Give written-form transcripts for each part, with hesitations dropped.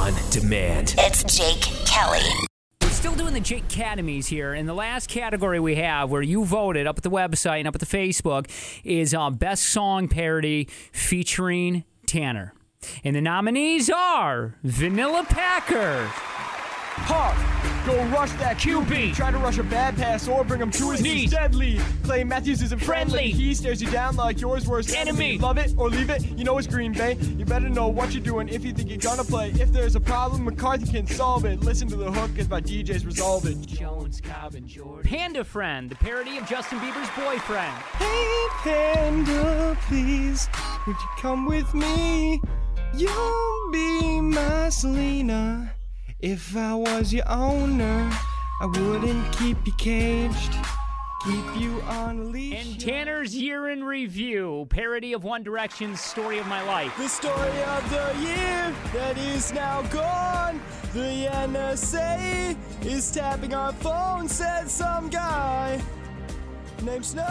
on demand. It's Jake Kelly. We're still doing the Jake Academies here, and the last category we have where you voted up at the website and up at the Facebook is Best Song Parody featuring Tanner. And the nominees are Vanilla Packer, Huff, go rush that QB. Try to rush a bad pass or bring him to his knees. Deadly. Clay Matthews isn't friendly. He stares you down like yours worst enemy. Love it or leave it, you know it's Green Bay. You better know what you're doing if you think you're gonna play. If there's a problem, McCarthy can solve it. Listen to the hook as my DJs resolve it. Jones, Cobb, and Jordan. Panda Friend, the parody of Justin Bieber's Boyfriend. Hey Panda, please, would you come with me? You'll be my Selena. If I was your owner, I wouldn't keep you caged, keep you on a leash. And Tanner's Year in Review, parody of One Direction's Story of My Life. The story of the year that is now gone. The NSA is tapping our phone, said some guy named Snowden.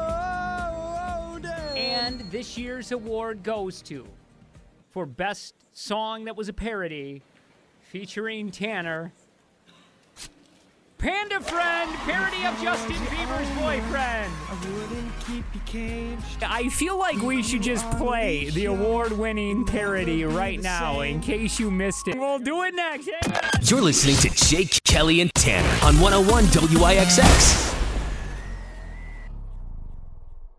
And this year's award goes to, for Best Song That Was a Parody, featuring Tanner, Panda Friend, parody of Justin Bieber's Boyfriend. I wouldn't keep you caged. I feel like we should just play the award-winning parody right now in case you missed it. We'll do it next. You're listening to Jake, Kelly, and Tanner on 101 WIXX.